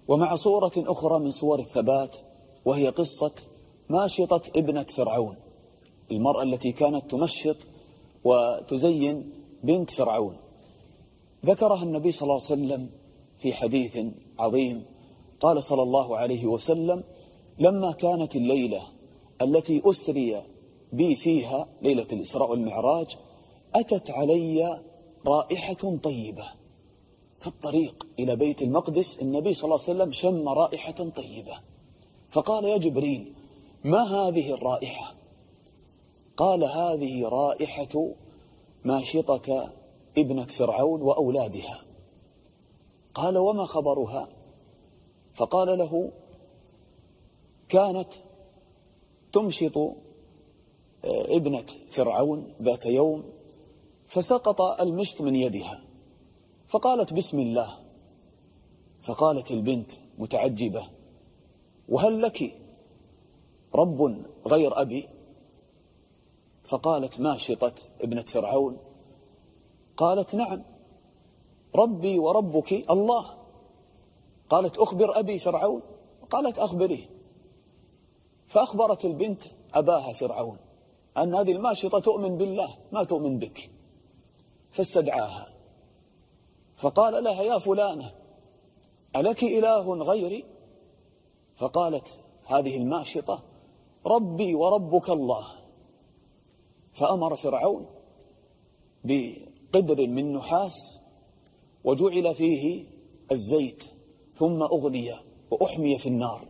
ومع صورة أخرى من صور الثبات، وهي قصة ماشطة ابنة فرعون، المرأة التي كانت تمشط وتزين بنت فرعون. ذكرها النبي صلى الله عليه وسلم في حديث عظيم. قال صلى الله عليه وسلم: لما كانت الليلة التي أسري بي فيها، ليلة الإسراء والمعراج، أتت علي رائحة طيبة. في الطريق إلى بيت المقدس النبي صلى الله عليه وسلم شم رائحة طيبة، فقال: يا جبريل، ما هذه الرائحة؟ قال: هذه رائحة ماشطة ابنة فرعون وأولادها. قال: وما خبرها؟ فقال له: كانت تمشط ابنة فرعون ذات يوم، فسقط المشط من يدها، فقالت: بسم الله. فقالت البنت متعجبة: وهل لك رب غير أبي؟ فقالت ماشطة ابنة فرعون: قالت: نعم، ربي وربك الله. قالت: أخبر أبي فرعون. قالت: أخبريه. فأخبرت البنت أباها فرعون أن هذه الماشطة تؤمن بالله ما تؤمن بك، فاستدعاها فقال لها: يا فلانة، ألك إله غيري؟ فقالت هذه الماشطة: ربي وربك الله. فأمر فرعون بقدر من نحاس وجعل فيه الزيت، ثم أغلي وأحمي في النار،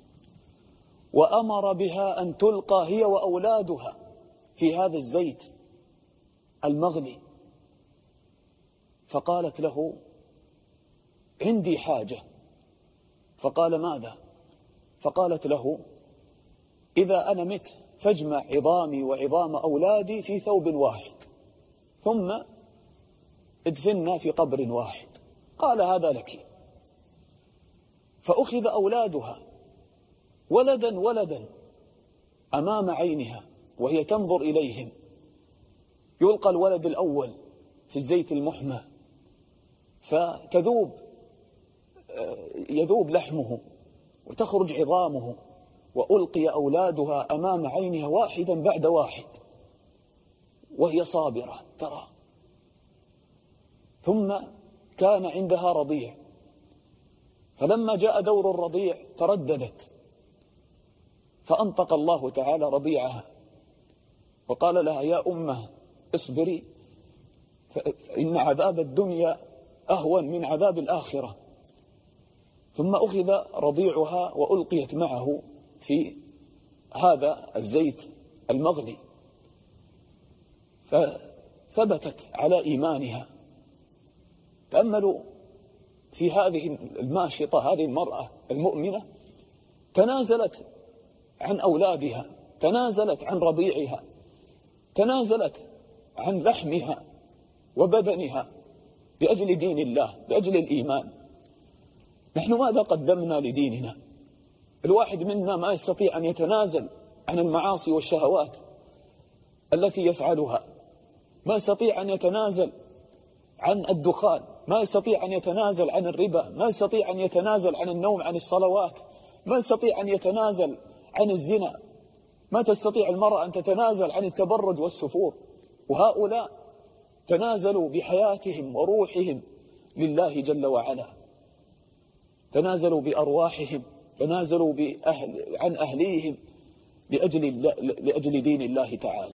وأمر بها أن تلقى هي وأولادها في هذا الزيت المغلي. فقالت له: عندي حاجة. فقال: ماذا؟ فقالت له: إذا أنا مت فاجمع عظامي وعظام أولادي في ثوب واحد، ثم ادفننا في قبر واحد. قال: هذا لك. فأخذ أولادها ولدا ولدا أمام عينها وهي تنظر إليهم، يلقى الولد الأول في الزيت المحمى يذوب لحمه وتخرج عظامه، وألقي أولادها أمام عينها واحدا بعد واحد وهي صابرة ترى. ثم كان عندها رضيع، فلما جاء دور الرضيع ترددت، فأنطق الله تعالى رضيعها وقال لها: يا أمه اصبري، فإن عذاب الدنيا أهون من عذاب الآخرة. ثم أخذ رضيعها وألقيت معه في هذا الزيت المغلي، فثبتت على إيمانها. تأملوا في هذه الماشطة، هذه المرأة المؤمنة تنازلت عن أولادها، تنازلت عن رضيعها، تنازلت عن لحمها وبدنها لأجل دين الله، لأجل الإيمان. نحن ماذا قدمنا لديننا؟ الواحد منا ما يستطيع أن يتنازل عن المعاصي والشهوات التي يفعلها، ما يستطيع أن يتنازل عن الدخان، ما يستطيع أن يتنازل عن الربا، ما يستطيع أن يتنازل عن النوم عن الصلوات، ما يستطيع أن يتنازل عن الزنا، ما تستطيع المرأة أن تتنازل عن التبرج والسفور. وهؤلاء تنازلوا بحياتهم وروحهم لله جل وعلا، تنازلوا بأرواحهم، تنازلوا عن أهليهم لأجل دين الله تعالى.